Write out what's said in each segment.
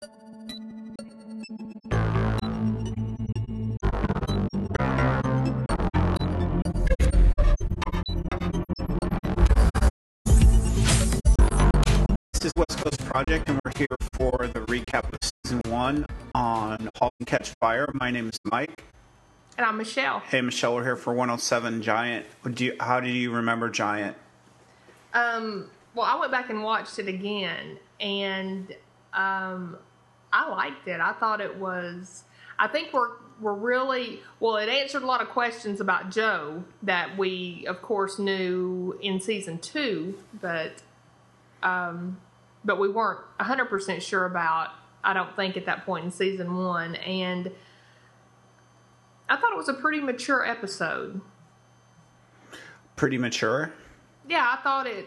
This is West Coast Project, and we're here for the recap of Season 1 on *Halt and Catch Fire*. My name is Mike. And I'm Michelle. Hey, Michelle, we're here for 107 Giant. How do you remember Giant? Well, I went back and watched it again, and I liked it. I thought it was... I think we're really... Well, it answered a lot of questions about Joe that we, of course, knew in Season 2, but we weren't 100% sure about, I don't think, at that point in Season 1. And I thought it was a pretty mature episode. Pretty mature? Yeah, I thought it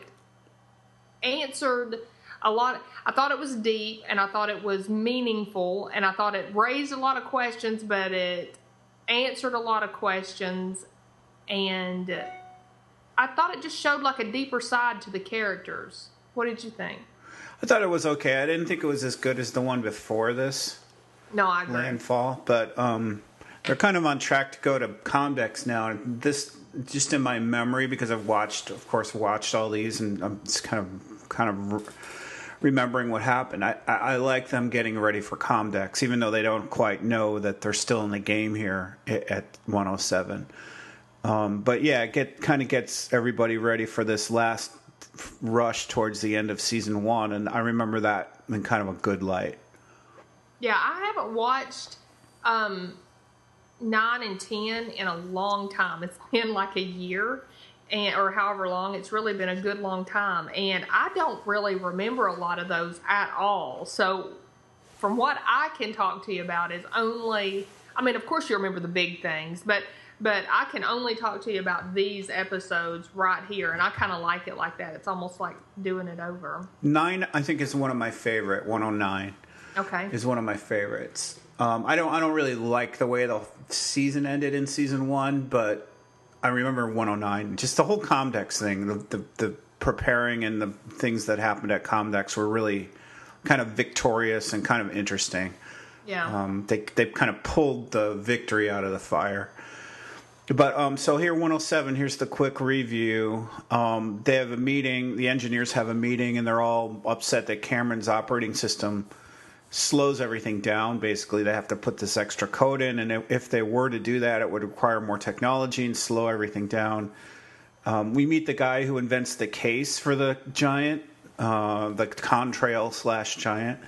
answered a lot. I thought it was deep, and I thought it was meaningful, and I thought it raised a lot of questions, but it answered a lot of questions, and I thought it just showed like a deeper side to the characters. What did you think? I thought it was okay. I didn't think it was as good as the one before this. No, I agree. Landfall, but they're kind of on track to go to Comdex now. This, just in my memory, because I've watched all these, and I'm just kind of remembering what happened. I like them getting ready for Comdex, even though they don't quite know that they're still in the game here at 107. But yeah, it kind of gets everybody ready for this last rush towards the end of Season 1, and I remember that in kind of a good light. Yeah, I haven't watched 9 and 10 in a long time. It's been like a year, or however long. It's really been a good long time, and I don't really remember a lot of those at all. So from what I can talk to you about is only, I mean, of course you remember the big things, but I can only talk to you about these episodes right here, and I kind of like it like that. It's almost like doing it over. 9, I think, is one of my favorite. 109. Okay. Is one of my favorites. I don't really like the way the season ended in Season 1, but I remember 109. Just the whole Comdex thing, the preparing and the things that happened at Comdex were really kind of victorious and kind of interesting. Yeah. They kind of pulled the victory out of the fire. But so here, 107, here's the quick review. They have a meeting, the engineers have a meeting, and they're all upset that Cameron's operating system slows everything down. Basically, they have to put this extra code in, and if they were to do that, it would require more technology and slow everything down. We meet the guy who invents the case for the Giant, the Contrail / Giant.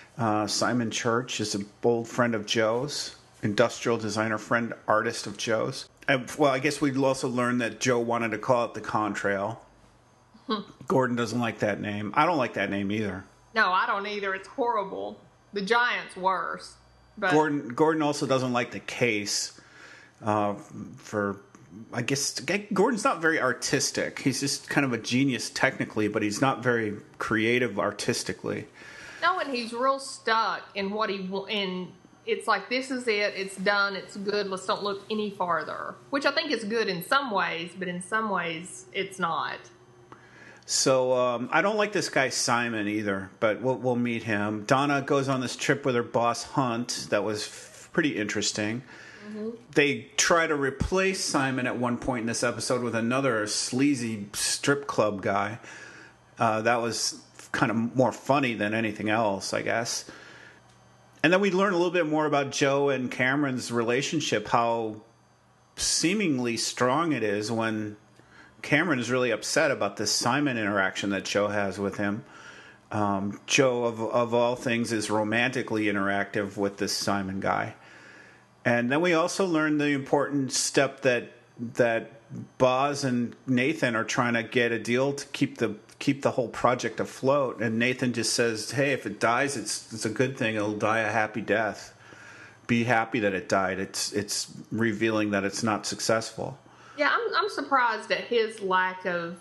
Simon Church is an old friend of Joe's, industrial designer friend, artist of Joe's. Well, I guess we'd also learn that Joe wanted to call it the Contrail. Gordon doesn't like that name. I don't like that name either. No, I don't either. It's horrible. The Giant's worse. But Gordon also doesn't like the case. I guess Gordon's not very artistic. He's just kind of a genius technically, but he's not very creative artistically. No, and he's real stuck in what it's like, this is it, it's done, it's good, let's don't look any farther. Which I think is good in some ways, but in some ways it's not. So I don't like this guy Simon either, but we'll meet him. Donna goes on this trip with her boss Hunt. That was pretty interesting. Mm-hmm. They try to replace Simon at one point in this episode with another sleazy strip club guy. That was kind of more funny than anything else, I guess. And then we learn a little bit more about Joe and Cameron's relationship, how seemingly strong it is when Cameron is really upset about this Simon interaction that Joe has with him. Joe, of all things, is romantically interactive with this Simon guy. And then we also learn the important step that Boz and Nathan are trying to get a deal to keep the whole project afloat. And Nathan just says, hey, if it dies, it's a good thing. It'll die a happy death. Be happy that it died. It's revealing that it's not successful. Yeah, I'm surprised at his lack of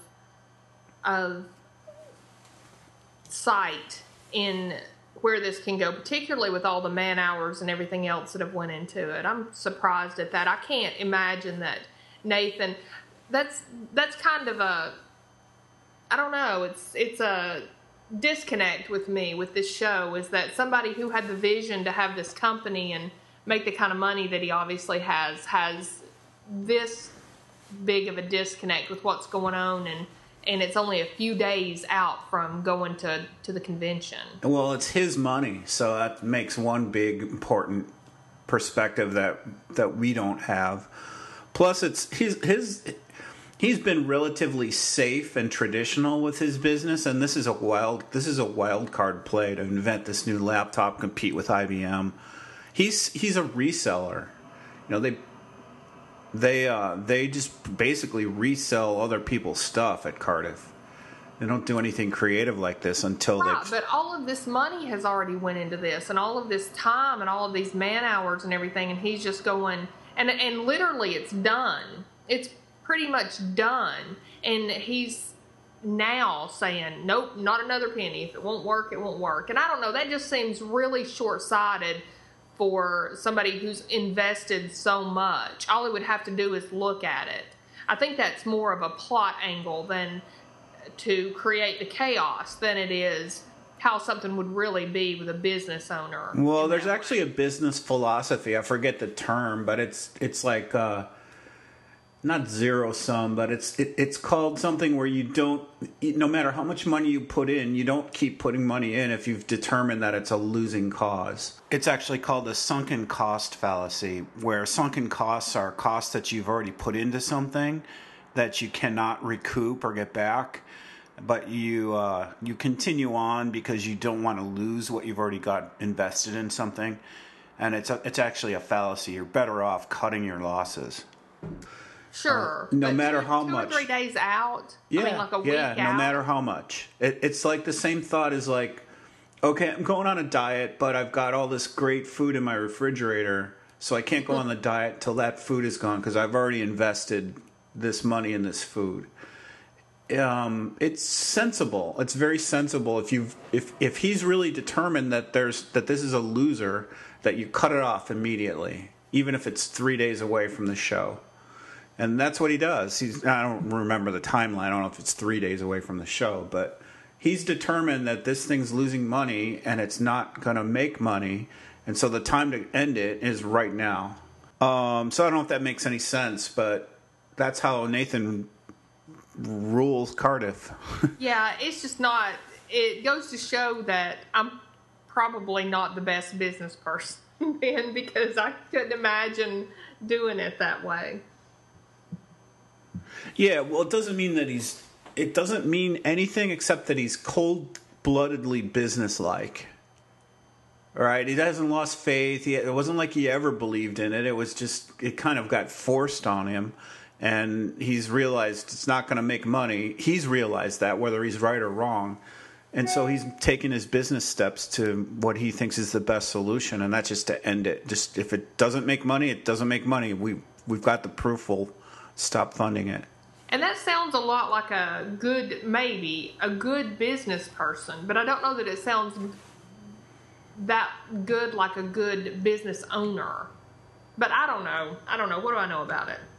sight in where this can go, particularly with all the man hours and everything else that have went into it. I'm surprised at that. I can't imagine that Nathan, that's kind of a, I don't know, it's a disconnect with me with this show is that somebody who had the vision to have this company and make the kind of money that he obviously has this big of a disconnect with what's going on, and it's only a few days out from going to the convention. Well, it's his money, so that makes one big important perspective that we don't have. Plus, it's he's been relatively safe and traditional with his business, and this is a wild card play to invent this new laptop, compete with IBM. He's a reseller. You know, they just basically resell other people's stuff at Cardiff. They don't do anything creative like this until right, but all of this money has already went into this, and all of this time, and all of these man hours and everything, and he's just going, and literally it's done. It's pretty much done, and he's now saying, nope, not another penny. If it won't work, it won't work. And I don't know, that just seems really short-sighted for somebody who's invested so much. All he would have to do is look at it. I think that's more of a plot angle than to create the chaos than it is how something would really be with a business owner. Well, there's actually a business philosophy. I forget the term, but it's like not zero sum, but it's called something where you don't, no matter how much money you put in, you don't keep putting money in if you've determined that it's a losing cause. It's actually called the sunken cost fallacy, where sunken costs are costs that you've already put into something that you cannot recoup or get back, but you continue on because you don't want to lose what you've already got invested in something, and it's actually a fallacy. You're better off cutting your losses. Sure. No matter how much. 2 or 3 days out? Yeah, I mean, like a week out? No matter how much. It's like the same thought as like, okay, I'm going on a diet, but I've got all this great food in my refrigerator, so I can't go on the diet till that food is gone because I've already invested this money in this food. It's sensible. It's very sensible. If he's really determined that this is a loser, that you cut it off immediately, even if it's 3 days away from the show. And that's what he does. I don't remember the timeline. I don't know if it's 3 days away from the show, but he's determined that this thing's losing money and it's not going to make money. And so the time to end it is right now. So I don't know if that makes any sense, but that's how Nathan rules Cardiff. Yeah, it's just not. It goes to show that I'm probably not the best business person, Ben, because I couldn't imagine doing it that way. Yeah, well, it doesn't mean that it doesn't mean anything except that he's cold-bloodedly businesslike. All right, he hasn't lost faith. It wasn't like he ever believed in it. It was just, it kind of got forced on him, and he's realized it's not going to make money. He's realized that, whether he's right or wrong. And so he's taken his business steps to what he thinks is the best solution, and that's just to end it. Just if it doesn't make money, it doesn't make money. We've got the proof. We'll stop funding it. And that sounds a lot like a good business person, but I don't know that it sounds that good like a good business owner. But I don't know. What do I know about it?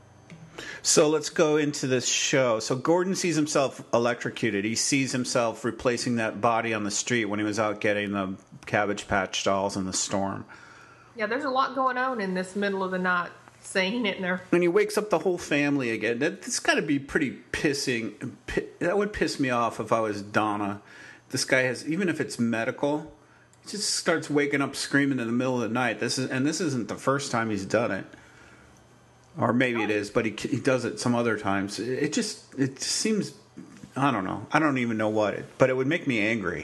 So let's go into this show. So Gordon sees himself electrocuted. He sees himself replacing that body on the street when he was out getting the Cabbage Patch dolls in the storm. Yeah, there's a lot going on in this middle of the night scene, isn't there? And he wakes up the whole family again. That's got to be pretty pissing. That would piss me off if I was Donna. This guy has, even if it's medical, he just starts waking up screaming in the middle of the night. This isn't the first time he's done it. Or maybe it is, but he does it some other times. It seems, I don't know. I don't even know but it would make me angry.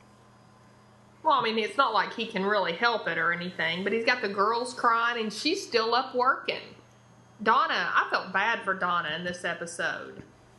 Well, I mean, it's not like he can really help it or anything, but he's got the girls crying and she's still up working. Donna, I felt bad for Donna in this episode.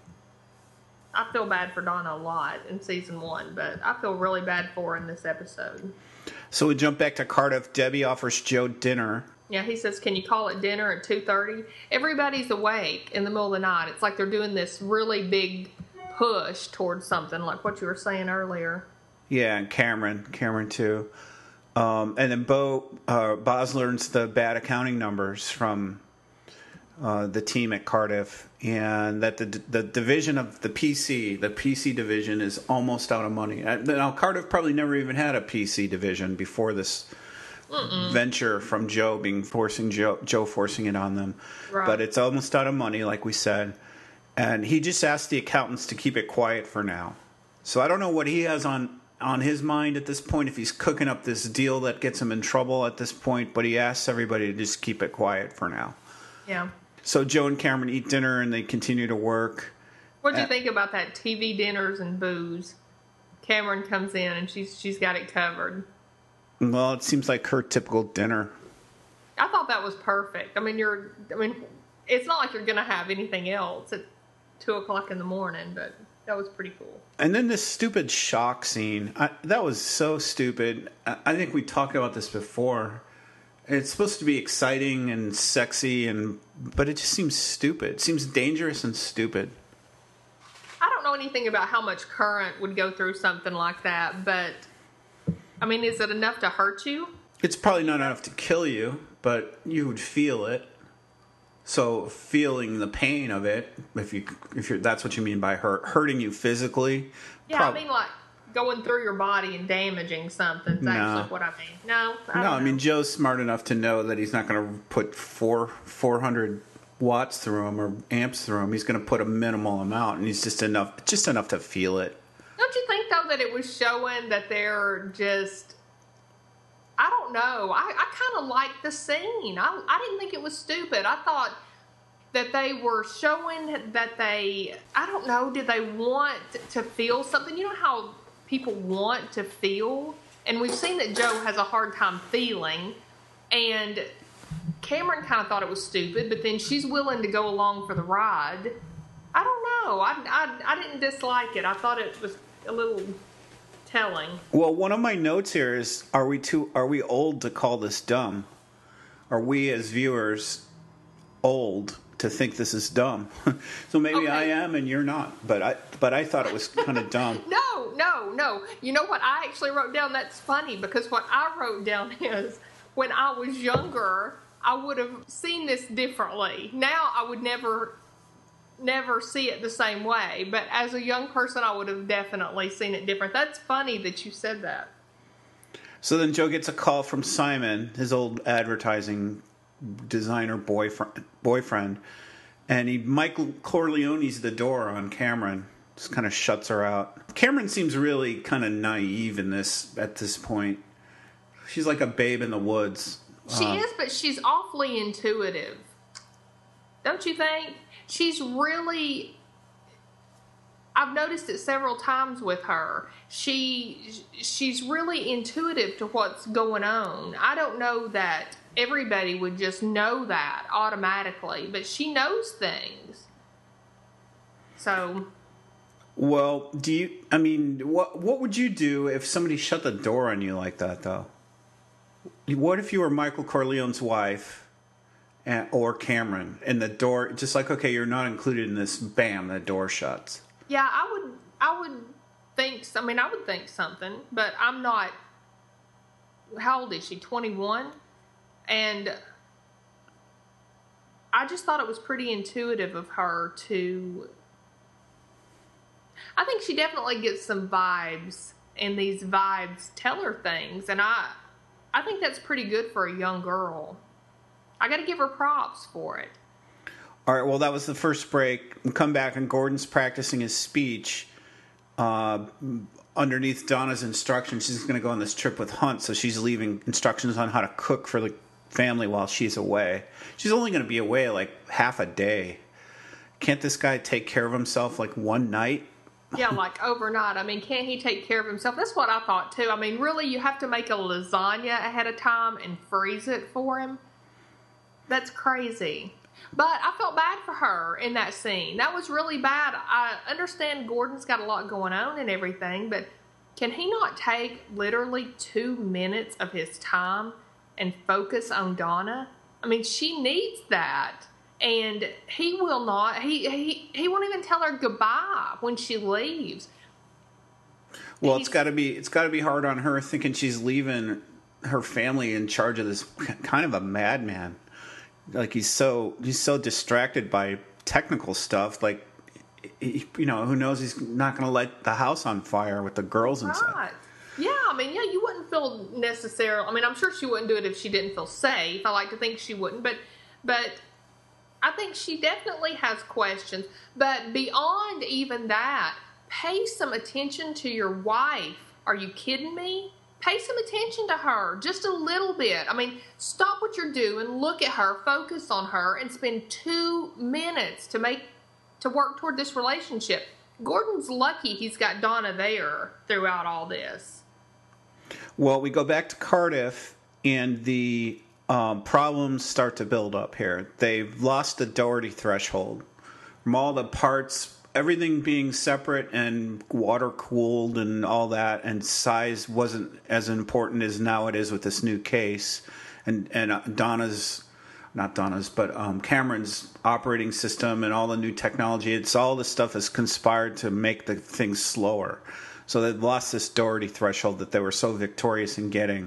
I feel bad for Donna a lot in season 1, but I feel really bad for her in this episode. So we jump back to Cardiff. Debbie offers Joe dinner. Yeah, he says, can you call it dinner at 2:30? Everybody's awake in the middle of the night. It's like they're doing this really big push towards something, like what you were saying earlier. Yeah, and Cameron too. And then Boz learns the bad accounting numbers from the team at Cardiff, and that the division of the PC division is almost out of money. Now Cardiff probably never even had a PC division before this venture from Joe forcing it on them. Right. But it's almost out of money, like we said, and he just asked the accountants to keep it quiet for now. So I don't know what he has on his mind at this point, if he's cooking up this deal that gets him in trouble at this point, but he asks everybody to just keep it quiet for now. Yeah. So Joe and Cameron eat dinner and they continue to work. What do you think about that TV dinners and booze? Cameron comes in and she's got it covered. Well, it seems like her typical dinner. I thought that was perfect. I mean, it's not like you're going to have anything else at 2:00 in the morning, but that was pretty cool. And then this stupid shock scene. That was so stupid. I think we talked about this before. It's supposed to be exciting and sexy, but it just seems stupid. It seems dangerous and stupid. I don't know anything about how much current would go through something like that, but, I mean, is it enough to hurt you? It's probably not enough to kill you, but you would feel it. So feeling the pain of it, if you're that's what you mean by hurting you physically. Yeah, I mean like going through your body and damaging something. That's actually what I mean. No, I don't know. I mean Joe's smart enough to know that he's not going to put 400 watts through him or amps through him. He's going to put a minimal amount, and he's just enough to feel it. Don't you think though that it was showing that they're just? I don't know. I kind of liked the scene. I didn't think it was stupid. I thought that they were showing that I don't know, did they want to feel something? You know how people want to feel? And we've seen that Joe has a hard time feeling. And Cameron kind of thought it was stupid, but then she's willing to go along for the ride. I don't know. I didn't dislike it. I thought it was a little telling. Well, one of my notes here is: Are we old to call this dumb? Are we as viewers old to think this is dumb? So maybe okay. I am and you're not, but I thought it was kind of dumb. No. You know what I actually wrote down? That's funny because what I wrote down is when I was younger, I would have seen this differently. Now I would never see it the same way, but as a young person I would have definitely seen it different. That's funny that you said that. So then Joe gets a call from Simon, his old advertising designer boyfriend, and Michael Corleone's the door on Cameron. Just kind of shuts her out. Cameron seems really kind of naive at this point. She's like a babe in the woods. She is, but she's awfully intuitive. Don't you think? She's really, I've noticed it several times with her. She's really intuitive to what's going on. I don't know that everybody would just know that automatically, but she knows things. So. Well, what would you do if somebody shut the door on you like that, though? What if you were Michael Corleone's wife? Or Cameron, and the door, just like, okay, you're not included in this, bam, the door shuts. Yeah, I would think something, but I'm not, how old is she, 21? And I just thought it was pretty intuitive of her to, I think she definitely gets some vibes, and these vibes tell her things, and I think that's pretty good for a young girl. I got to give her props for it. All right, well, that was the first break. We come back, and Gordon's practicing his speech underneath Donna's instructions. She's going to go on this trip with Hunt, so she's leaving instructions on how to cook for the family while she's away. She's only going to be away like half a day. Can't this guy take care of himself like one night? Yeah, like overnight. I mean, can't he take care of himself? That's what I thought, too. I mean, really, you have to make a lasagna ahead of time and freeze it for him? That's crazy. But I felt bad for her in that scene. That was really bad. I understand Gordon's got a lot going on and everything, but can he not take literally 2 minutes of his time and focus on Donna? I mean, she needs that. And he will not. He won't even tell her goodbye when she leaves. Well, it's got to be hard on her thinking she's leaving her family in charge of this kind of a madman. Like he's so distracted by technical stuff. Like, who knows? He's not going to light the house on fire with the girls inside. Right. Yeah, I mean, you wouldn't feel necessarily. I mean, I'm sure she wouldn't do it if she didn't feel safe. I like to think she wouldn't, but I think she definitely has questions. But beyond even that, pay some attention to your wife. Are you kidding me? Pay some attention to her, just a little bit. I mean, stop what you're doing, look at her, focus on her, and spend 2 minutes to work toward this relationship. Gordon's lucky he's got Donna there throughout all this. Well, we go back to Cardiff, and the problems start to build up here. They've lost the Doherty threshold. From all the parts, everything being separate and water cooled and all that, and size wasn't as important as now it is with this new case. And Cameron's operating system and all the new technology, it's all the stuff that's conspired to make the things slower. So they've lost this Doherty threshold that they were so victorious in getting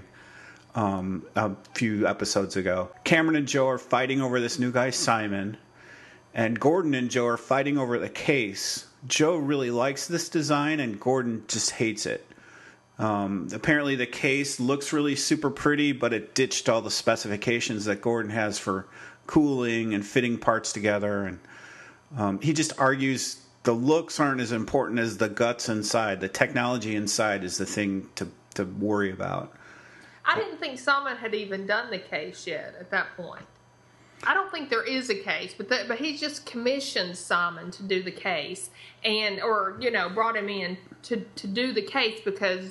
a few episodes ago. Cameron and Joe are fighting over this new guy, Simon, and Gordon and Joe are fighting over the case. Joe really likes this design, and Gordon just hates it. Apparently the case looks really super pretty, but it ditched all the specifications that Gordon has for cooling and fitting parts together. And he just argues the looks aren't as important as the guts inside. The technology inside is the thing to worry about. I didn't think Simon had even done the case yet at that point. I don't think there is a case, but he's just commissioned Simon to do the case, or brought him in to do the case because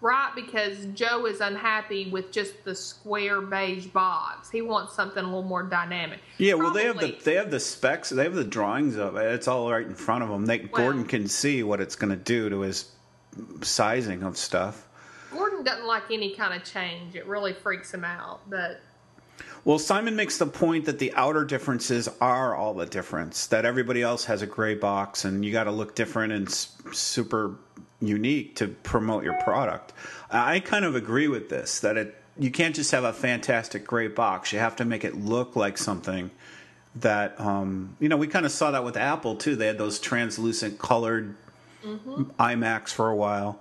Joe is unhappy with just the square beige box. He wants something a little more dynamic. Yeah, well, they have the specs, they have the drawings of it. It's all right in front of them. Gordon can see what it's going to do to his sizing of stuff. Gordon doesn't like any kind of change. It really freaks him out. Well, Simon makes the point that the outer differences are all the difference. That everybody else has a gray box, and you got to look different and super unique to promote your product. I kind of agree with this, that you can't just have a fantastic gray box. You have to make it look like something that, we kind of saw that with Apple too. They had those translucent colored iMacs for a while.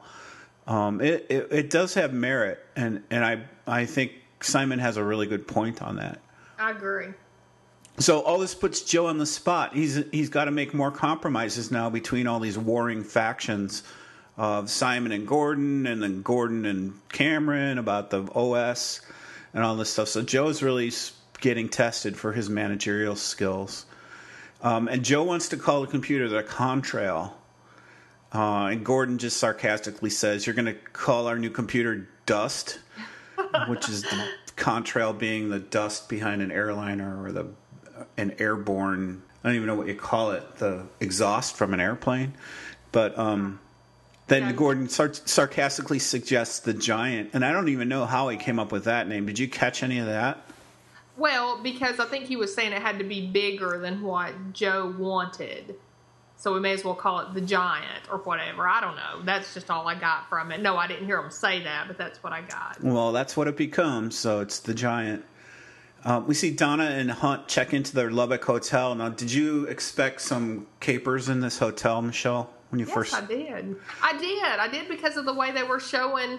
It does have merit, and I think Simon has a really good point on that. I agree. So all this puts Joe on the spot. He's got to make more compromises now between all these warring factions of Simon and Gordon, and then Gordon and Cameron about the OS and all this stuff. So Joe's really getting tested for his managerial skills. And Joe wants to call the computer the Contrail. And Gordon just sarcastically says, "You're going to call our new computer Dust?" Which is the contrail being the dust behind an airliner, or an airborne, I don't even know what you call it, the exhaust from an airplane. But then Gordon sarcastically suggests the Giant, and I don't even know how he came up with that name. Did you catch any of that? Well, because I think he was saying it had to be bigger than what Joe wanted. So we may as well call it the Giant or whatever. I don't know. That's just all I got from it. No, I didn't hear him say that, but that's what I got. Well, that's what it becomes, so it's the Giant. We see Donna and Hunt check into their Lubbock hotel. Now, did you expect some capers in this hotel, Michelle, when you first... Yes, I did because of the way they were showing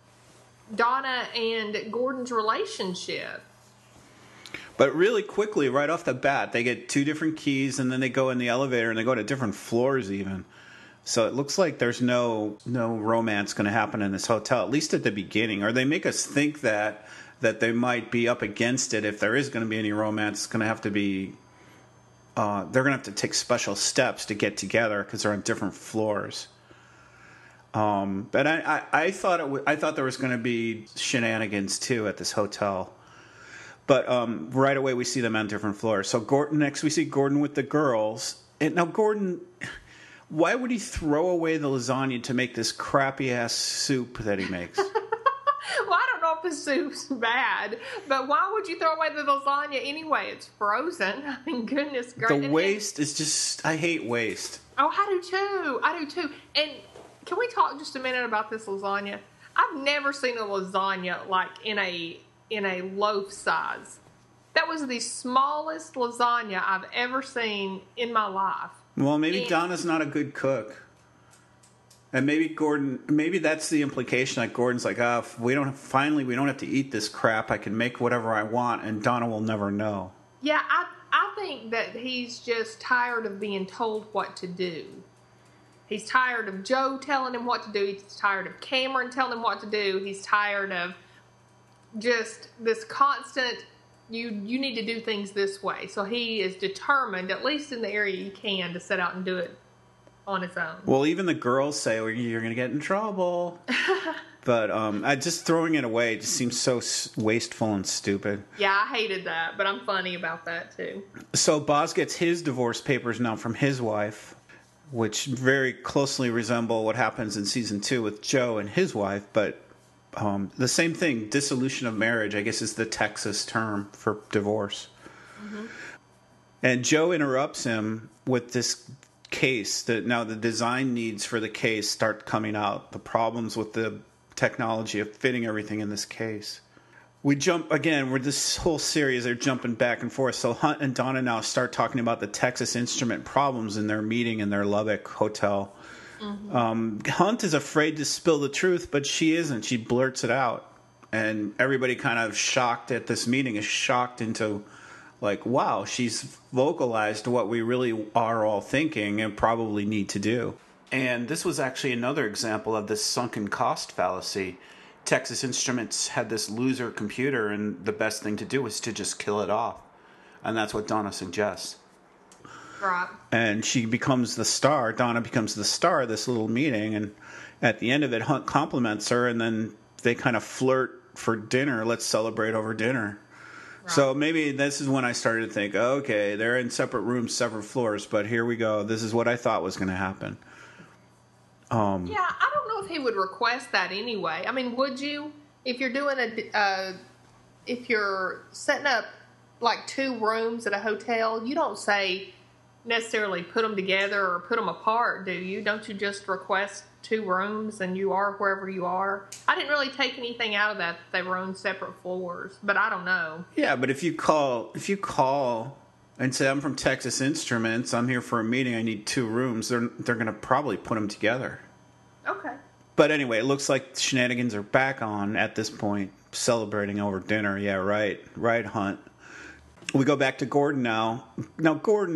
Donna and Gordon's relationship. But really quickly, right off the bat, they get 2 different keys, and then they go in the elevator, and they go to different floors even. So it looks like there's no romance going to happen in this hotel, at least at the beginning. Or they make us think that they might be up against it. If there is going to be any romance, it's going to have to be... they're going to have to take special steps to get together because they're on different floors. But I thought there was going to be shenanigans, too, at this hotel. But right away we see them on different floors. So next we see Gordon with the girls. And now Gordon, why would he throw away the lasagna to make this crappy ass soup that he makes? Well, I don't know if the soup's bad, but why would you throw away the lasagna anyway? It's frozen. I mean, goodness gracious. The waste is just, I hate waste. Oh, I do too. And can we talk just a minute about this lasagna? I've never seen a lasagna like in a loaf size. That was the smallest lasagna I've ever seen in my life. Well, maybe Donna's not a good cook. And maybe that's the implication. Like Gordon's like, if we don't have to eat this crap. I can make whatever I want, and Donna will never know. Yeah, I think that he's just tired of being told what to do. He's tired of Joe telling him what to do. He's tired of Cameron telling him what to do. He's tired of just this constant, you need to do things this way. So he is determined, at least in the area he can, to set out and do it on his own. Well, even the girls say, well, you're going to get in trouble. But just throwing it away just seems so wasteful and stupid. Yeah, I hated that, but I'm funny about that too. So Boz gets his divorce papers now from his wife, which very closely resemble what happens in season 2 with Joe and his wife. But the same thing, dissolution of marriage, I guess is the Texas term for divorce. Mm-hmm. And Joe interrupts him with this case that now the design needs for the case start coming out, the problems with the technology of fitting everything in this case. We jump again, with this whole series, they're jumping back and forth. So Hunt and Donna now start talking about the Texas Instrument problems in their meeting in their Lubbock hotel. Mm-hmm. Hunt is afraid to spill the truth, but she isn't. She blurts it out. And everybody kind of shocked at this meeting is shocked into like, wow, she's vocalized what we really are all thinking and probably need to do. And this was actually another example of this sunken cost fallacy. Texas Instruments had this loser computer, and the best thing to do was to just kill it off. And that's what Donna suggests. Right. And she becomes the star. Donna becomes the star of this little meeting. And at the end of it, Hunt compliments her, and then they kind of flirt for dinner. Let's celebrate over dinner. Right. So maybe this is when I started to think, okay, they're in separate rooms, separate floors, but here we go. This is what I thought was going to happen. Yeah, I don't know if he would request that anyway. I mean, would you? If you're doing if you're setting up like 2 rooms at a hotel, you don't say necessarily put them together or put them apart, do you? Don't you just request 2 rooms and you are wherever you are? I didn't really take anything out of that they were on separate floors, but I don't know. Yeah, but if you call and say, I'm from Texas Instruments, I'm here for a meeting, I need 2 rooms, they're going to probably put them together. Okay. But anyway, it looks like shenanigans are back on at this point, celebrating over dinner. Yeah, right, Hunt. We go back to Gordon now. Now,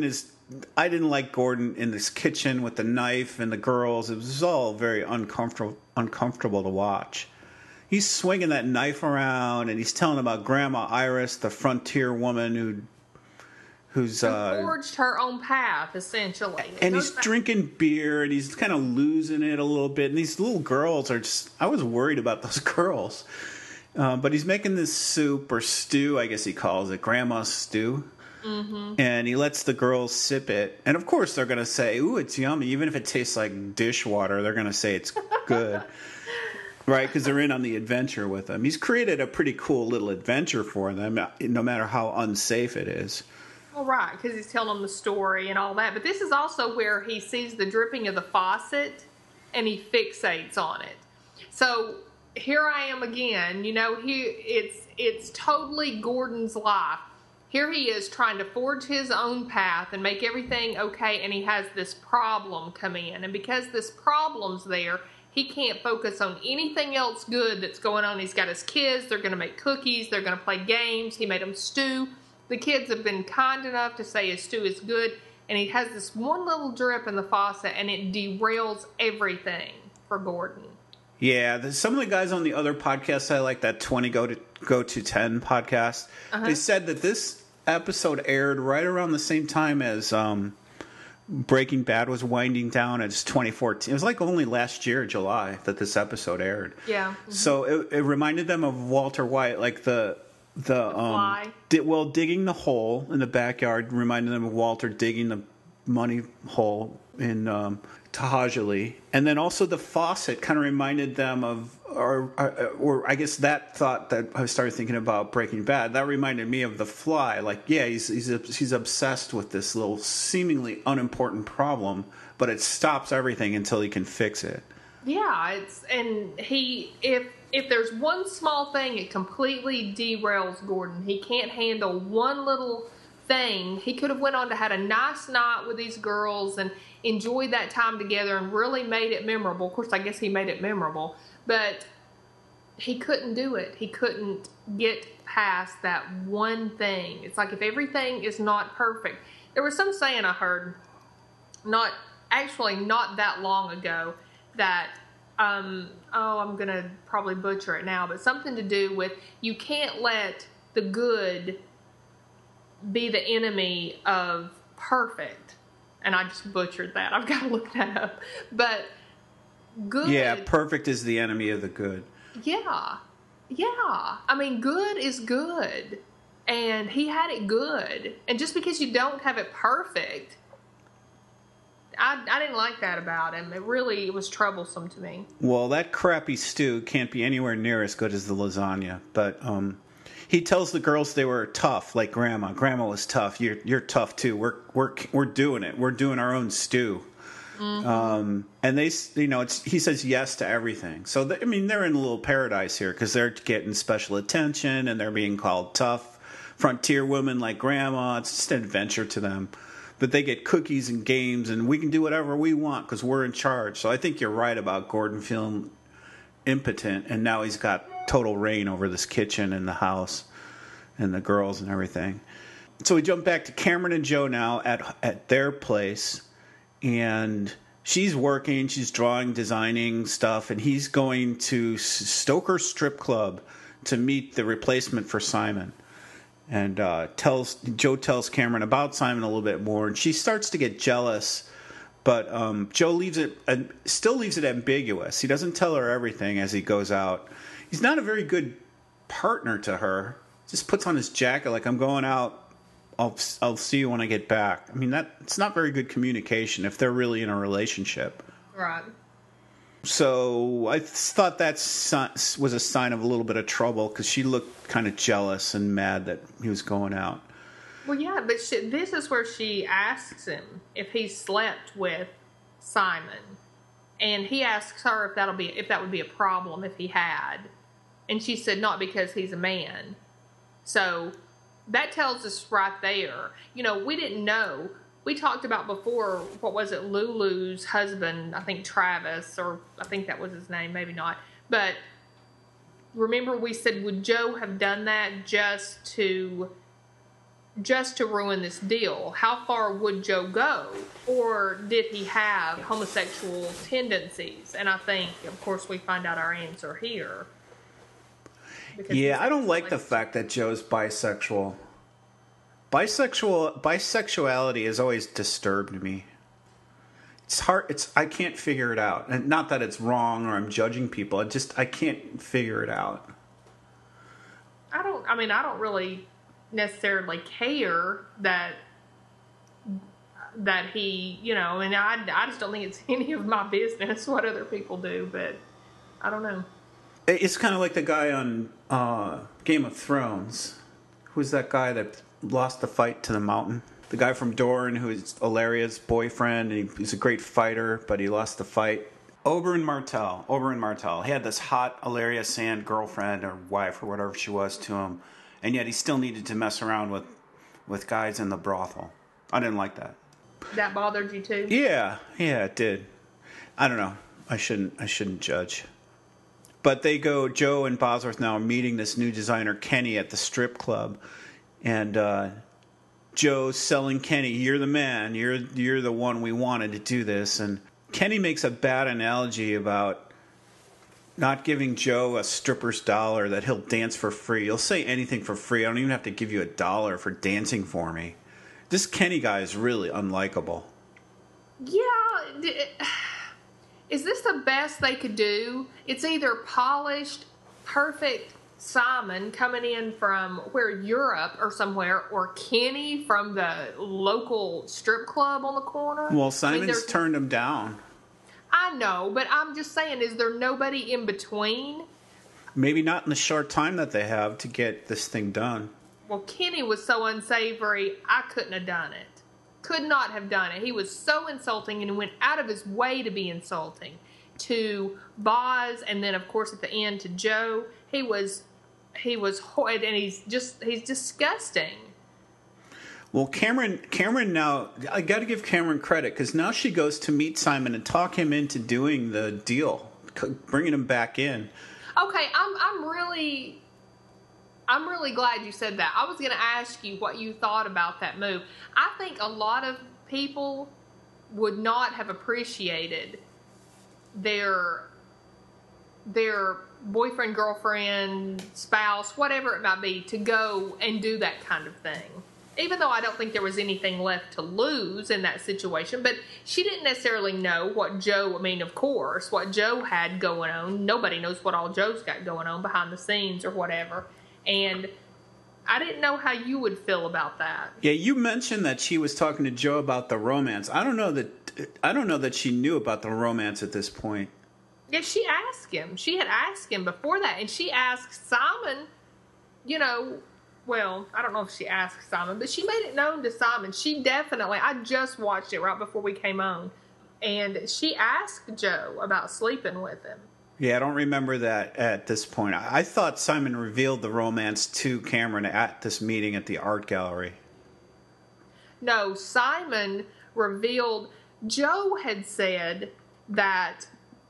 I didn't like Gordon in this kitchen with the knife and the girls. It was all very uncomfortable to watch. He's swinging that knife around, and he's telling about Grandma Iris, the frontier woman who's forged her own path, essentially. And he's drinking beer, and he's kind of losing it a little bit. And these little girls are I was worried about those girls. But he's making this soup or stew, I guess he calls it, Grandma's stew. Mm-hmm. And he lets the girls sip it. And of course they're going to say, ooh, it's yummy. Even if it tastes like dishwater, they're going to say it's good. Right? Because they're in on the adventure with him. He's created a pretty cool little adventure for them, no matter how unsafe it is. Well, right, because he's telling them the story and all that. But this is also where he sees the dripping of the faucet and he fixates on it. So here I am again. You know, it's totally Gordon's life. Here he is trying to forge his own path and make everything okay, and he has this problem come in. And because this problem's there, he can't focus on anything else good that's going on. He's got his kids. They're going to make cookies. They're going to play games. He made them stew. The kids have been kind enough to say his stew is good, and he has this one little drip in the faucet, and it derails everything for Gordon. Yeah, some of the guys on the other podcasts I like, that 20 Go to 10 podcast, they said that this episode aired right around the same time as Breaking Bad was winding down. It's 2014. It was like only last year, July, that this episode aired. Yeah. Mm-hmm. So it reminded them of Walter White, like the fly. Digging the hole in the backyard reminded them of Walter digging the money hole in Tahajali. And then also the faucet kind of reminded them of, or I guess that thought that I started thinking about Breaking Bad, that reminded me of The Fly. Like, yeah, he's obsessed with this little seemingly unimportant problem, but it stops everything until he can fix it. Yeah, if if there's one small thing, it completely derails Gordon. He can't handle one little thing. He could have went on to had a nice night with these girls and enjoyed that time together and really made it memorable. Of course, I guess he made it memorable, but he couldn't do it. He couldn't get past that one thing. It's like if everything is not perfect. There was some saying I heard, not that long ago, that I'm gonna probably butcher it now, but something to do with you can't let the good be the enemy of perfect. And I just butchered that. I've got to look that up. But good. Yeah, perfect is the enemy of the good. Yeah. Yeah. I mean, good is good. And he had it good. And just because you don't have it perfect, I didn't like that about him. It was troublesome to me. Well, that crappy stew can't be anywhere near as good as the lasagna. But he tells the girls they were tough, like Grandma. Grandma was tough. You're tough too. We're doing it. We're doing our own stew. Mm-hmm. And they, he says yes to everything. So they're in a little paradise here because they're getting special attention and they're being called tough frontier women like Grandma. It's just an adventure to them. But they get cookies and games, and we can do whatever we want because we're in charge. So I think you're right about Gordon feeling impotent, and now he's got total reign over this kitchen and the house and the girls and everything. So we jump back to Cameron and Joe now at their place, and she's working, she's drawing, designing stuff, and he's going to Stoker Strip Club to meet the replacement for Simon. And Joe tells Cameron about Simon a little bit more, and she starts to get jealous. But Joe still leaves it ambiguous. He doesn't tell her everything as he goes out. He's not a very good partner to her. Just puts on his jacket like, I'm going out. I'll see you when I get back. I mean, it's not very good communication if they're really in a relationship. Right. So I thought that was a sign of a little bit of trouble because she looked kind of jealous and mad that he was going out. Well, yeah, but this is where she asks him if he slept with Simon, and he asks her if that would be a problem if he had, and she said not because he's a man. So that tells us right there. We didn't know. We talked about before, what was it, Lulu's husband, I think Travis, or I think that was his name, maybe not. But remember we said, would Joe have done that just to ruin this deal? How far would Joe go? Or did he have homosexual tendencies? And I think, of course, we find out our answer here. Yeah, I don't like the fact that Joe's bisexual. Bisexuality has always disturbed me. It's hard. I can't figure it out. And not that it's wrong or I'm judging people. I can't figure it out. I don't really necessarily care that he, I just don't think it's any of my business what other people do, but I don't know. It's kind of like the guy on Game of Thrones. Who's that guy that lost the fight to the mountain? The guy from Dorne who is Alaria's boyfriend, and he's a great fighter, but he lost the fight. Oberyn Martell. He had this hot Alaria Sand girlfriend or wife or whatever she was to him, and yet he still needed to mess around with guys in the brothel. I didn't like that. That bothered you too? Yeah, it did. I don't know. I shouldn't judge. But Joe and Bosworth now are meeting this new designer, Kenny, at the strip club. And Joe's selling Kenny, you're the man, you're the one we wanted to do this. And Kenny makes a bad analogy about not giving Joe a stripper's dollar that he'll dance for free. He'll say anything for free. I don't even have to give you $1 for dancing for me. This Kenny guy is really unlikable. Yeah. Is this the best they could do? It's either polished, perfect Simon coming in from Europe or somewhere, or Kenny from the local strip club on the corner. Well, Simon's turned him down. I know, but I'm just saying, is there nobody in between? Maybe not in the short time that they have to get this thing done. Well, Kenny was so unsavory, I couldn't have done it. Could not have done it. He was so insulting and went out of his way to be insulting. to Boz, and then of course at the end to Joe. He was horrid, and he's disgusting. Well, Cameron now, I got to give Cameron credit, because now she goes to meet Simon and talk him into doing the deal, bringing him back in. Okay, I'm really glad you said that. I was going to ask you what you thought about that move. I think a lot of people would not have appreciated their boyfriend, girlfriend, spouse, whatever it might be, to go and do that kind of thing. Even though I don't think there was anything left to lose in that situation, but she didn't necessarily know what Joe, of course, what Joe had going on. Nobody knows what all Joe's got going on behind the scenes or whatever. And I didn't know how you would feel about that. Yeah, you mentioned that she was talking to Joe about the romance. I don't know that she knew about the romance at this point. Yeah, she asked him. She had asked him before that, and she asked Simon, well, I don't know if she asked Simon, but she made it known to Simon. She definitely, I just watched it right before we came on, and she asked Joe about sleeping with him. Yeah, I don't remember that at this point. I thought Simon revealed the romance to Cameron at this meeting at the art gallery. No, Simon revealed, Joe had said that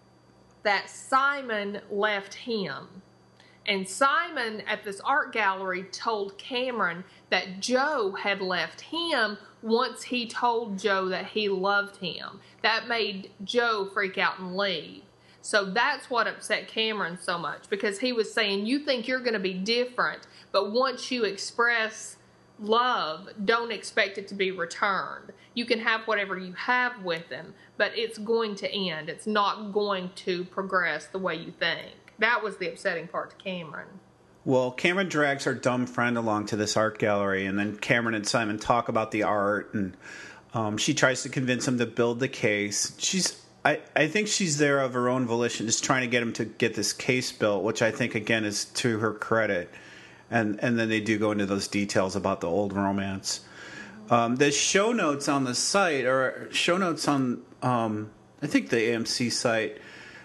Simon left him. And Simon at this art gallery told Cameron that Joe had left him once he told Joe that he loved him. That made Joe freak out and leave. So that's what upset Cameron so much, because he was saying, you think you're going to be different, but once you express love, don't expect it to be returned. You can have whatever you have with him, but it's going to end. It's not going to progress the way you think. That was the upsetting part to Cameron. Well, Cameron drags her dumb friend along to this art gallery, and then Cameron and Simon talk about the art, and she tries to convince him to build the case. I think she's there of her own volition, just trying to get him to get this case built, which I think, again, is to her credit. And then they do go into those details about the old romance. The show notes on the site, or show notes on, I think the AMC site,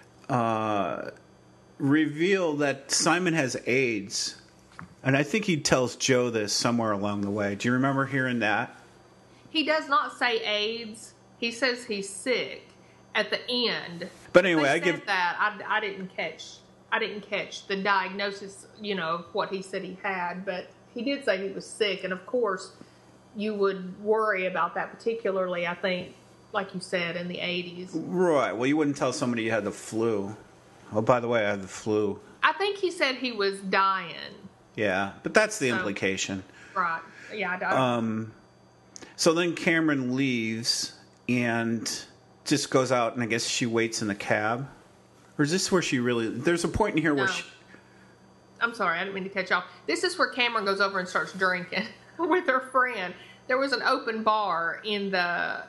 reveal that Simon has AIDS. And I think he tells Joe this somewhere along the way. Do you remember hearing that? He does not say AIDS. He says he's sick at the end. But anyway, I didn't catch the diagnosis, of what he said he had, but he did say he was sick, and of course you would worry about that, particularly, I think, like you said, in the 80s. Right. Well, you wouldn't tell somebody you had the flu. Oh, by the way, I had the flu. I think he said he was dying. Yeah, but that's the implication. Right. Yeah, I died. So then Cameron leaves and just goes out, and I guess she waits in the cab. Or is this where she really... There's a point in here where she... I'm sorry, I didn't mean to cut you off. This is where Cameron goes over and starts drinking with her friend. There was an open bar in the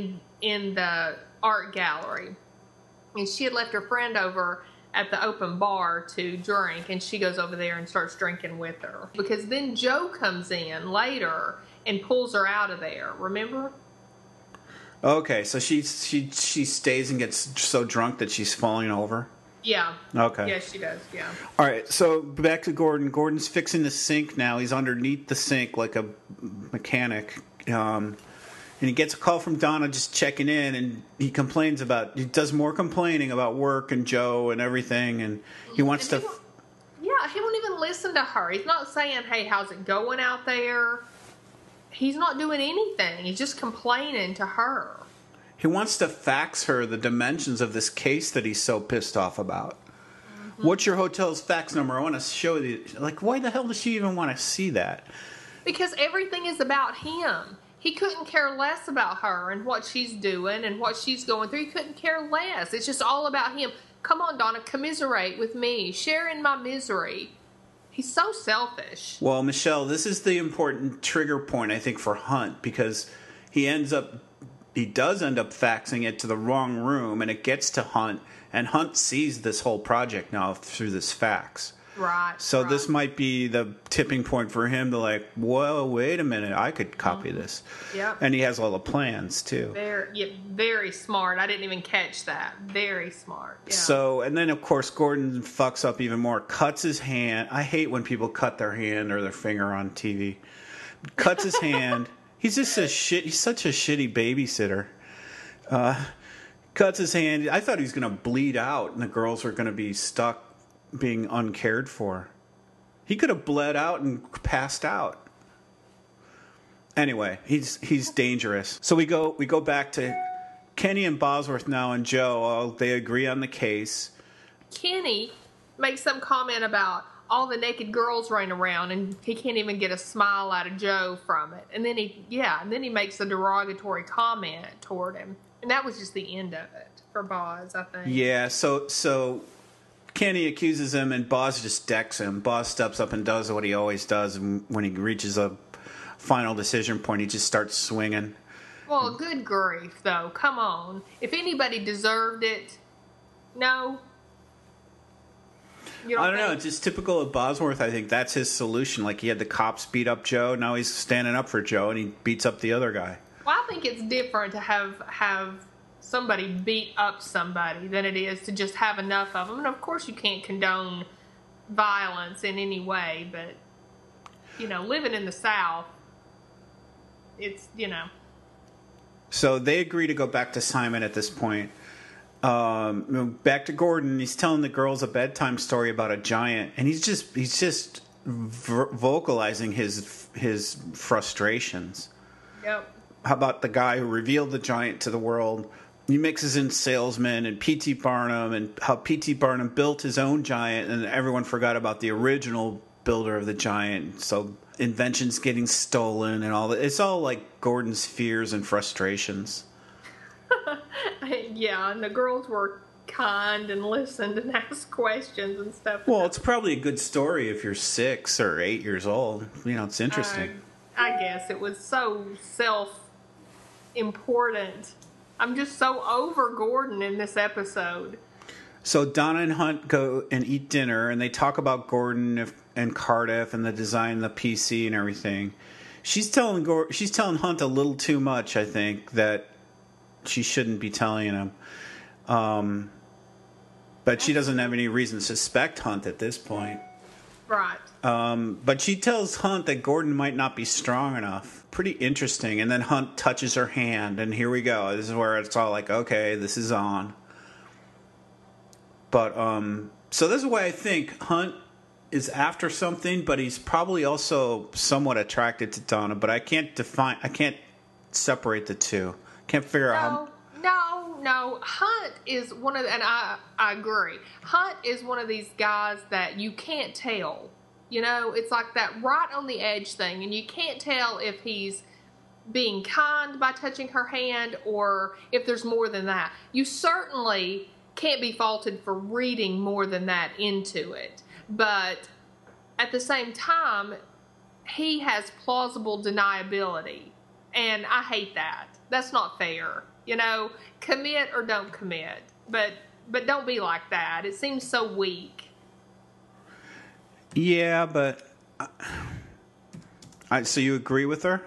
art gallery, and she had left her friend over at the open bar to drink, and she goes over there and starts drinking with her. Because then Joe comes in later and pulls her out of there, remember? Okay, so she stays and gets so drunk that she's falling over? Yeah. Okay. Yes, she does, yeah. All right, so back to Gordon. Gordon's fixing the sink now. He's underneath the sink like a mechanic. And he gets a call from Donna just checking in, and he does more complaining about work and Joe and everything, and he wants to... He won't even listen to her. He's not saying, hey, how's it going out there? He's not doing anything. He's just complaining to her. He wants to fax her the dimensions of this case that he's so pissed off about. Mm-hmm. What's your hotel's fax number? I want to show you. Like, why the hell does she even want to see that? Because everything is about him. He couldn't care less about her and what she's doing and what she's going through. He couldn't care less. It's just all about him. Come on, Donna, commiserate with me. Share in my misery. He's so selfish. Well, Michelle, this is the important trigger point, I think, for Hunt, because he does end up faxing it to the wrong room, and it gets to Hunt, and Hunt sees this whole project now through this fax. Right. So right. this might be the tipping point for him to like, whoa, wait a minute, I could copy this. Yep. And he has all the plans too. Very smart. I didn't even catch that. Very smart. Yeah. So, and then of course Gordon fucks up even more, cuts his hand. I hate when people cut their hand or their finger on TV. Cuts his hand. He's just he's such a shitty babysitter. Cuts his hand. I thought he was going to bleed out and the girls were going to be stuck being uncared for. He could have bled out and passed out. Anyway, he's dangerous. So we go back to Kenny and Bosworth now and Joe. Oh, they agree on the case. Kenny makes some comment about all the naked girls running around, and he can't even get a smile out of Joe from it. And then he makes a derogatory comment toward him, and that was just the end of it for Boz, I think. Yeah. So Kenny accuses him, and Boz just decks him. Boz steps up and does what he always does, and when he reaches a final decision point, he just starts swinging. Well, good grief, though. Come on. If anybody deserved it, no. I don't know. It's just typical of Bosworth. I think that's his solution. Like, he had the cops beat up Joe. Now he's standing up for Joe, and he beats up the other guy. Well, I think it's different to have somebody beat up somebody than it is to just have enough of them. And, of course, you can't condone violence in any way. But, living in the South, it's, So they agree to go back to Simon at this point. Back to Gordon. He's telling the girls a bedtime story about a giant, and he's just vocalizing his frustrations. Yep. How about the guy who revealed the giant to the world? He mixes in salesman and P.T. Barnum, and how P.T. Barnum built his own giant, and everyone forgot about the original builder of the giant. So inventions getting stolen and all that. It's all like Gordon's fears and frustrations. Yeah, and the girls were kind and listened and asked questions and stuff. Well, it's probably a good story if you're 6 or 8 years old. It's interesting. I guess it was so self-important. I'm just so over Gordon in this episode. So Donna and Hunt go and eat dinner, and they talk about Gordon and Cardiff and the design of the PC and everything. She's telling Hunt a little too much, I think, that she shouldn't be telling him. But she doesn't have any reason to suspect Hunt at this point. Right. But she tells Hunt that Gordon might not be strong enough. Pretty interesting. And then Hunt touches her hand, and here we go. This is where it's all like, okay, this is on. But so this is why I think Hunt is after something, but he's probably also somewhat attracted to Donna. But I can't separate the two. Can't figure out how. No. Hunt is one of, and I agree. Hunt is one of these guys that you can't tell. It's like that right on the edge thing, and you can't tell if he's being kind by touching her hand or if there's more than that. You certainly can't be faulted for reading more than that into it. But at the same time, he has plausible deniability, and I hate that. That's not fair. Commit or don't commit. But don't be like that. It seems so weak. Yeah, but so you agree with her?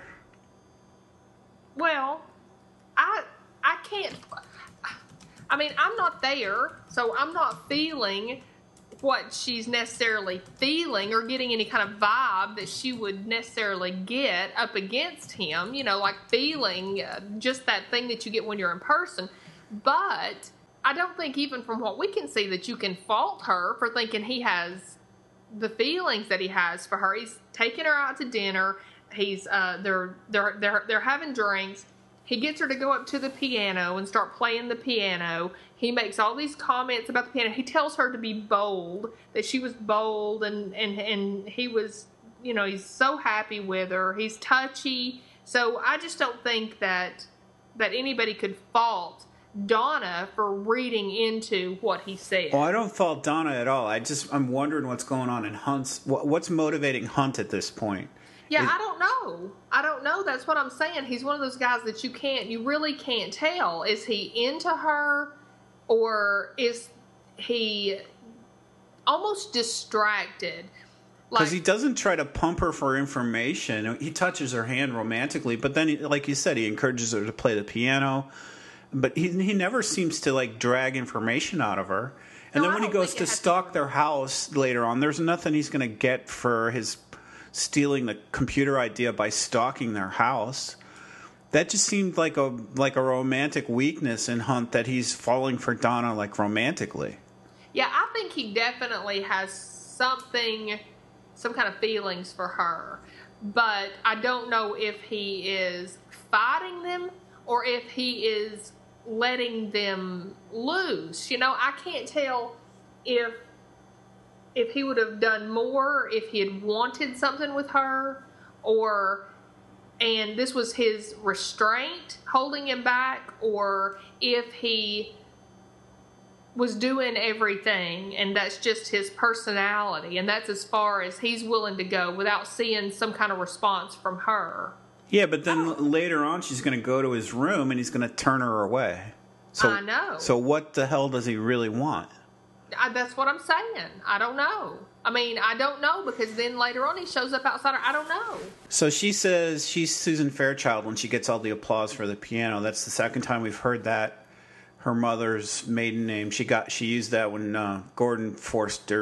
Well, I can't. I mean, I'm not there, so I'm not feeling what she's necessarily feeling or getting any kind of vibe that she would necessarily get up against him, like feeling just that thing that you get when you're in person. But I don't think even from what we can see that you can fault her for thinking he has the feelings that he has for her. He's taking her out to dinner. He's they're having drinks. He gets her to go up to the piano and start playing the piano. He makes all these comments about the piano. He tells her to be bold, that she was bold, and he was, he's so happy with her. He's touchy. So I just don't think that anybody could fault Donna for reading into what he said. Well, I don't fault Donna at all. I'm wondering what's going on in Hunt's. What's motivating Hunt at this point? Yeah, I don't know. That's what I'm saying. He's one of those guys that you really can't tell. Is he into her, or is he almost distracted. Because he doesn't try to pump her for information. He touches her hand romantically, but then, like you said, he encourages her to play the piano. But he never seems to, like, drag information out of her. And then when he goes to stalk their house later on, there's nothing he's going to get for his stealing the computer idea by stalking their house. That just seemed like a romantic weakness in Hunt, that he's falling for Donna, like, romantically. Yeah, I think he definitely has some kind of feelings for her. But I don't know if he is fighting them or if he is letting them loose. You know, I can't tell if he would have done more if he had wanted something with her, and this was his restraint holding him back, or if he was doing everything and that's just his personality and that's as far as he's willing to go without seeing some kind of response from her. Yeah, but then later on she's going to go to his room and he's going to turn her away. So, I know. So what the hell does he really want? That's what I'm saying. I don't know. I mean, I don't know, because then later on he shows up outside her. I don't know. So she says she's Susan Fairchild when she gets all the applause for the piano. That's the second time we've heard that. Her mother's maiden name. She used that when Gordon forced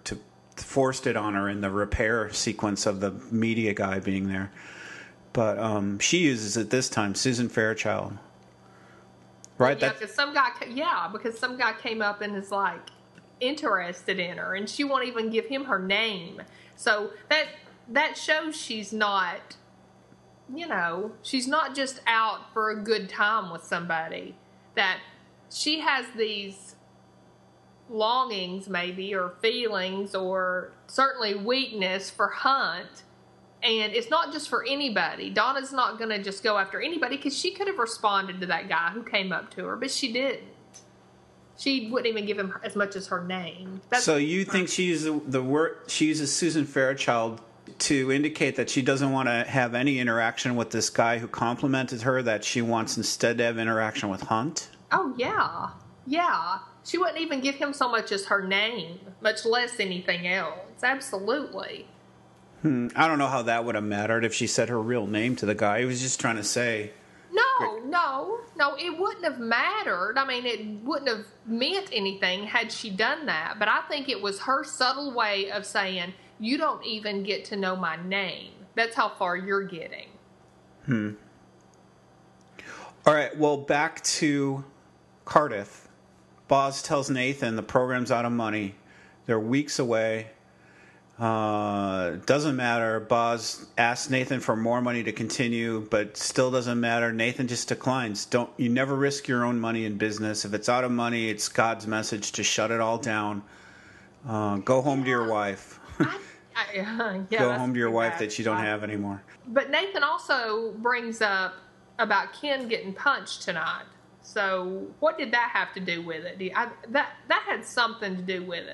it on her in the repair sequence of the media guy being there. But she uses it this time, Susan Fairchild. Right? Yeah, because some guy came up and is like interested in her, and she won't even give him her name. So that shows she's not, she's not just out for a good time with somebody. That she has these longings, maybe, or feelings, or certainly weakness for Hunt. And it's not just for anybody. Donna's not going to just go after anybody, because she could have responded to that guy who came up to her, but she didn't. She wouldn't even give him as much as her name. So you think she uses Susan Fairchild to indicate that she doesn't want to have any interaction with this guy who complimented her, that she wants instead to have interaction with Hunt? Oh, yeah. Yeah. She wouldn't even give him so much as her name, much less anything else. Absolutely. I don't know how that would have mattered if she said her real name to the guy. He was just trying to say... No, it wouldn't have mattered. I mean, it wouldn't have meant anything had she done that. But I think it was her subtle way of saying, you don't even get to know my name. That's how far you're getting. All right, well, back to Cardiff. Boz tells Nathan the program's out of money. They're weeks away. Doesn't matter. Boz asks Nathan for more money to continue, but still doesn't matter. Nathan just declines. You never risk your own money in business. If it's out of money, it's God's message to shut it all down. Go home to your wife. Go home to your wife that you don't have anymore. But Nathan also brings up about Ken getting punched tonight. So what did that have to do with it? That had something to do with it.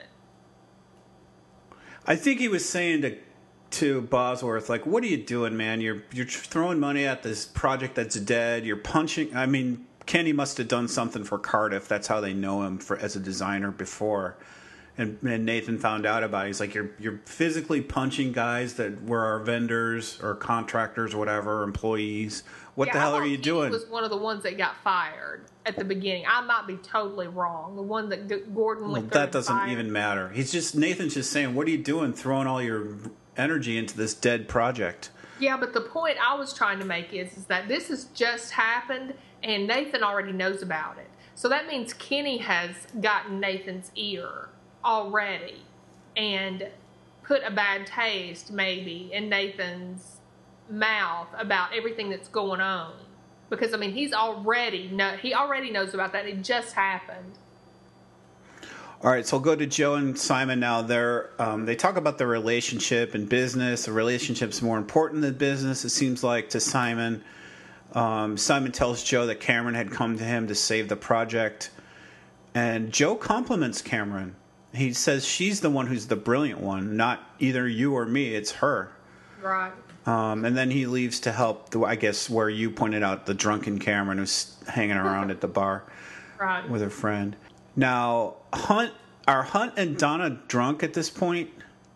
I think he was saying to Bosworth, like, what are you doing, man? You're throwing money at this project that's dead. You're punching. I mean, Kenny must have done something for Cardiff. That's how they know him as a designer before. And Nathan found out about it. He's like, you're physically punching guys that were our vendors or contractors or whatever, employees. What the hell are you doing? He was one of the ones that got fired at the beginning. I might be totally wrong. The one that Gordon went through. That doesn't even matter. Nathan's just saying, what are you doing throwing all your energy into this dead project? Yeah, but the point I was trying to make is that this has just happened and Nathan already knows about it. So that means Kenny has gotten Nathan's ear already and put a bad taste maybe in Nathan's mouth about everything that's going on, because I mean he already knows about that. It just happened. All right, so we'll go to Joe and Simon now. They talk about their relationship and business. The relationship's more important than business, it seems like, to Simon. Simon tells Joe that Cameron had come to him to save the project, and Joe compliments Cameron. He says she's the one who's the brilliant one, not either you or me. It's her. Right. And then he leaves to help, I guess, where you pointed out, the drunken Cameron who's hanging around at the bar with her friend. Now, Hunt, Are Hunt and Donna drunk at this point?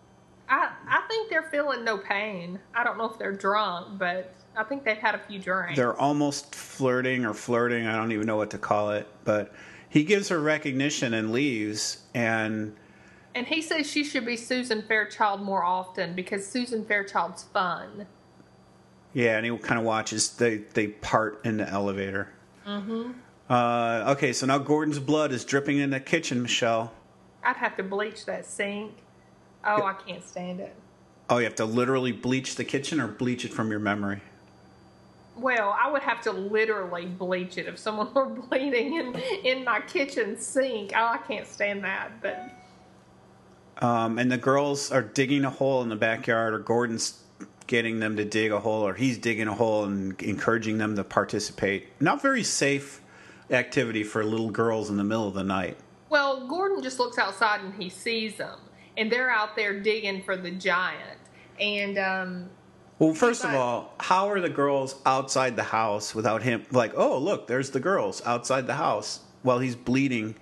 I think they're feeling no pain. I don't know if they're drunk, but I think they've had a few drinks. They're almost flirting. I don't even know what to call it. But he gives her recognition and leaves. And he says she should be Susan Fairchild more often because Susan Fairchild's fun. Yeah, and he kind of watches. They part in the elevator. Mm-hmm. Okay, so now Gordon's blood is dripping in the kitchen, Michelle. I'd have to bleach that sink. Oh, I can't stand it. Oh, you have to literally bleach the kitchen or bleach it from your memory? Well, I would have to literally bleach it if someone were bleeding in my kitchen sink. Oh, I can't stand that. But and the girls are digging a hole in the backyard, or Gordon's getting them to dig a hole, or he's digging a hole and encouraging them to participate. Not very safe activity for little girls in the middle of the night. Well, Gordon just looks outside and he sees them. And they're out there digging for the giant. And, well, first of all, how are the girls outside the house without him? Like, oh, look, there's the girls outside the house while he's bleeding.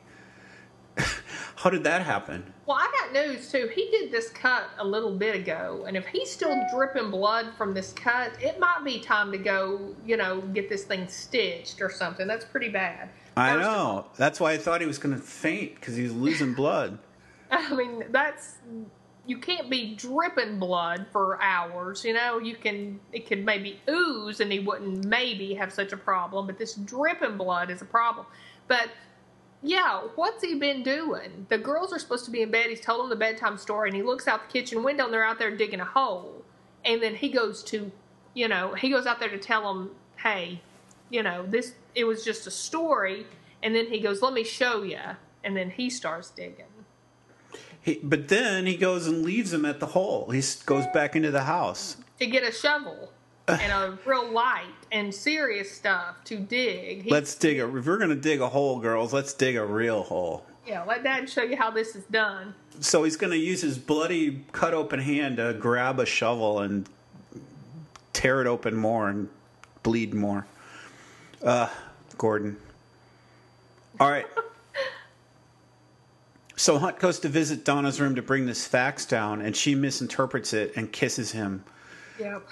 How did that happen? Well, I got news, too. He did this cut a little bit ago. And if he's still dripping blood from this cut, it might be time to go, get this thing stitched or something. That's pretty bad. I know. That's why I thought he was going to faint, because he's losing blood. I mean, you can't be dripping blood for hours, it could maybe ooze and he wouldn't maybe have such a problem, but this dripping blood is a problem. But, yeah, what's he been doing? The girls are supposed to be in bed, he's told them the bedtime story, and he looks out the kitchen window and they're out there digging a hole. And then he goes out there to tell them, hey, it was just a story, and then he goes, let me show you, and then he starts digging. But then he goes and leaves him at the hole. He goes back into the house. To get a shovel and a real light and serious stuff to dig. If we're going to dig a hole, girls, let's dig a real hole. Yeah, let Dad show you how this is done. So he's going to use his bloody, cut open hand to grab a shovel and tear it open more and bleed more. Gordon. All right. So Hunt goes to visit Donna's room to bring this fax down, and she misinterprets it and kisses him. Yep.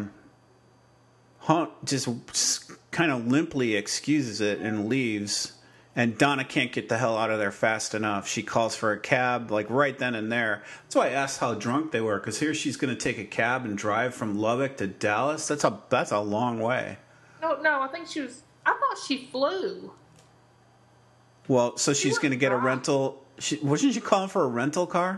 Hunt just kind of limply excuses it and leaves, and Donna can't get the hell out of there fast enough. She calls for a cab, like right then and there. That's why I asked how drunk they were, because here she's going to take a cab and drive from Lubbock to Dallas. That's a long way. No, I think I thought she flew. Well, so she's going to get a rental. Wasn't she calling for a rental car?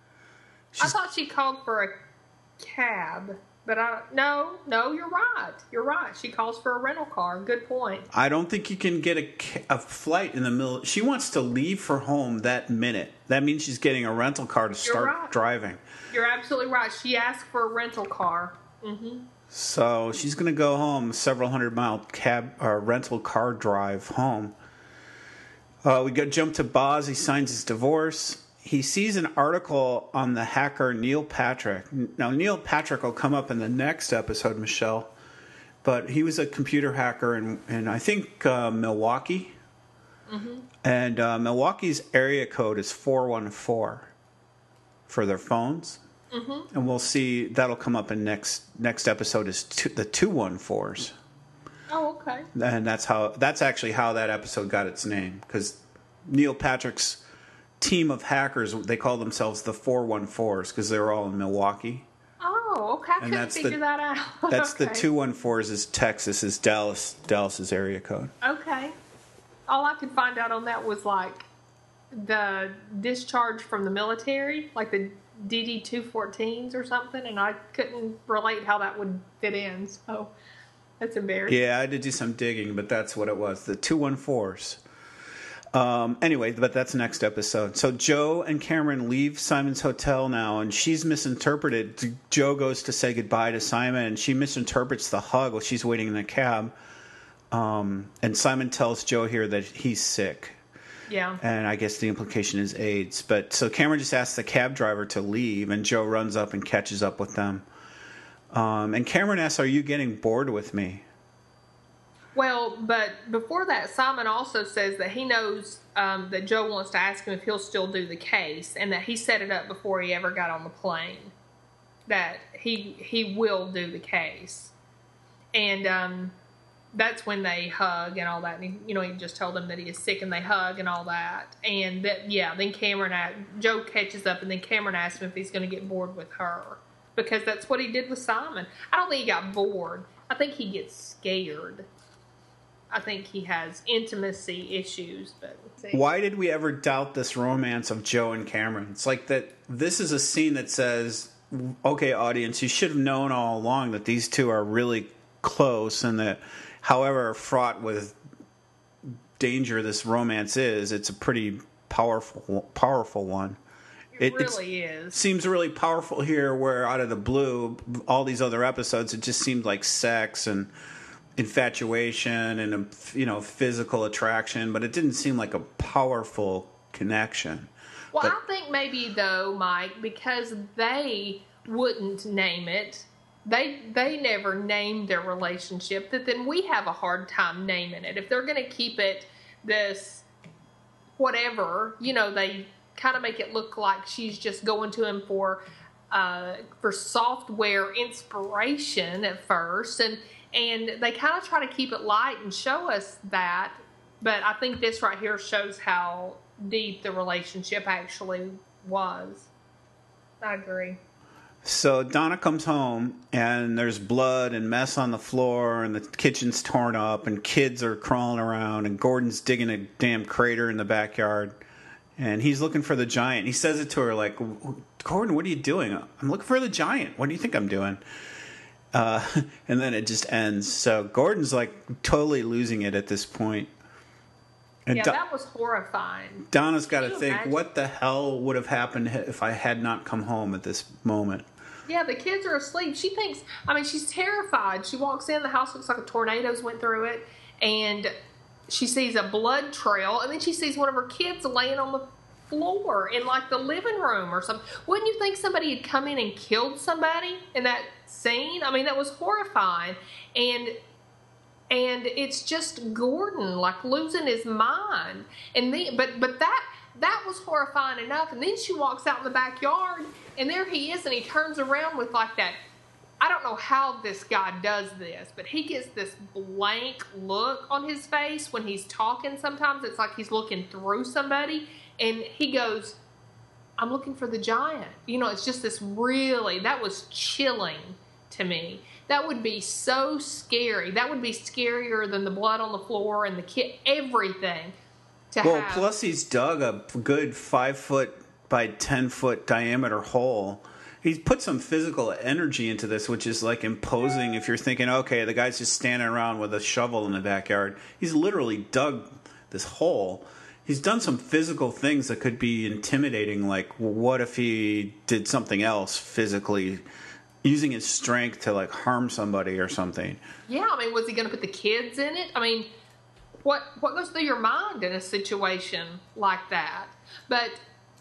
I thought she called for a cab, but no, you're right. You're right. She calls for a rental car. Good point. I don't think you can get a flight in the middle. She wants to leave for home that minute. That means she's getting a rental car to start driving. You're absolutely right. She asked for a rental car. Mm-hmm. So she's going to go home, several 100-mile cab or rental car drive home. We jump to Boz. He signs his divorce. He sees an article on the hacker Neil Patrick. Now, Neil Patrick will come up in the next episode, Michelle. But he was a computer hacker in I think, Milwaukee. Mm-hmm. And Milwaukee's area code is 414 for their phones. Mm-hmm. And we'll see, that'll come up in next episode is the 214s. Oh, okay. And that's actually how that episode got its name, because Neil Patrick's team of hackers, they call themselves the 414s because they were all in Milwaukee. Oh, okay. I couldn't figure that out. That's okay. The 214s is Texas, is Dallas's area code. Okay. All I could find out on that was like the discharge from the military, like the DD-214s or something, and I couldn't relate how that would fit in, so that's embarrassing. Yeah, I had to do some digging, but that's what it was, the 214s. Anyway, but that's next episode. So Joe and Cameron leave Simon's hotel now, and she's misinterpreted. Joe goes to say goodbye to Simon, and she misinterprets the hug while she's waiting in the cab. And Simon tells Joe here that he's sick. Yeah. And I guess the implication is AIDS. But so Cameron just asks the cab driver to leave, and Joe runs up and catches up with them. And Cameron asks, "Are you getting bored with me?" Well, but before that, Simon also says that he knows that Joe wants to ask him if he'll still do the case, and that he set it up before he ever got on the plane. That he will do the case, and that's when they hug and all that. And he just told him that he is sick, and they hug and all that. And that, then Joe catches up, and then Cameron asks him if he's going to get bored with her, because that's what he did with Simon. I don't think he got bored. I think he gets scared. I think he has intimacy issues. But why did we ever doubt this romance of Joe and Cameron? It's like that. This is a scene that says, okay, audience, you should have known all along that these two are really close, and that however fraught with danger this romance is, it's a pretty powerful one. It really is. Seems really powerful here, where out of the blue, all these other episodes, it just seemed like sex and infatuation and physical attraction, but it didn't seem like a powerful connection. Well, I think maybe though, Mike, because they wouldn't name it, they never named their relationship, that then we have a hard time naming it. If they're going to keep it this whatever, they kind of make it look like she's just going to him for software inspiration at first, and they kind of try to keep it light and show us that. But I think this right here shows how deep the relationship actually was. I agree. So Donna comes home, and there's blood and mess on the floor, and the kitchen's torn up, and kids are crawling around, and Gordon's digging a damn crater in the backyard, and he's looking for the giant. He says it to her like, Gordon, what are you doing? I'm looking for the giant. What do you think I'm doing? And then it just ends. So Gordon's like totally losing it at this point. And that was horrifying. Donna's got to think, what the hell would have happened if I had not come home at this moment? Yeah, the kids are asleep. She thinks, she's terrified. She walks in, the house looks like a tornado's went through it, and she sees a blood trail, and then she sees one of her kids laying on the floor in like the living room or something. Wouldn't you think somebody had come in and killed somebody in that scene? That was horrifying. And it's just Gordon like losing his mind. And then, but that was horrifying enough. And then she walks out in the backyard, and there he is, and he turns around with like that. I don't know how this guy does this, but he gets this blank look on his face when he's talking. Sometimes it's like he's looking through somebody, and he goes, I'm looking for the giant. It's just this that was chilling to me. That would be so scary. That would be scarier than the blood on the floor and the kid, everything. Plus he's dug a good 5-foot by 10-foot diameter hole. He's put some physical energy into this, which is like imposing. If you're thinking, okay, the guy's just standing around with a shovel in the backyard, he's literally dug this hole. He's done some physical things that could be intimidating, like what if he did something else physically, using his strength to like harm somebody or something. Yeah, was he going to put the kids in it? What goes through your mind in a situation like that? But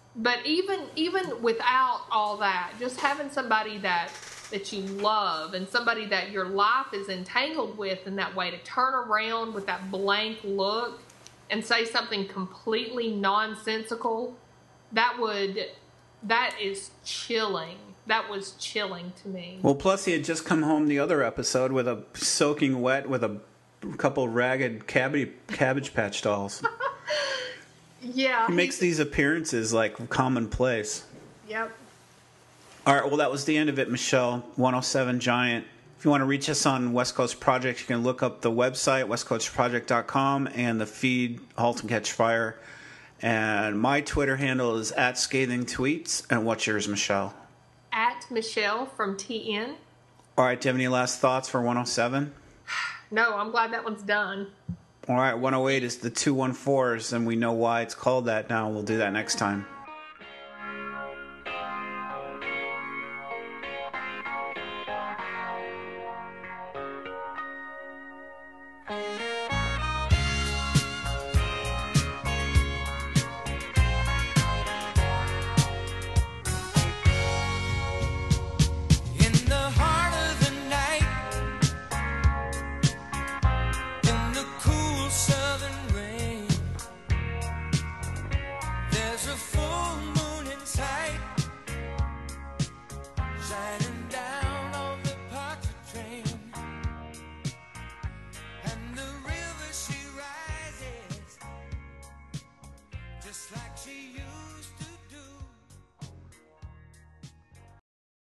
even without all that, just having somebody that you love and somebody that your life is entangled with in that way, to turn around with that blank look and say something completely nonsensical, that is chilling. That was chilling to me. Well, plus he had just come home the other episode with a soaking wet with a couple ragged Cabbage Patch dolls. Yeah. He makes these appearances like commonplace. Yep. All right, well, that was the end of it, Michelle. 107 Giant. If you want to reach us on West Coast Project, you can look up the website, westcoastproject.com, and the feed, Halt and Catch Fire. And my Twitter handle is @scathingtweets. And what's yours, Michelle? @Michelle from TN. All right, do you have any last thoughts for 107? No, I'm glad that one's done. All right, 108 is the 214s, and we know why it's called that now. We'll do that next time.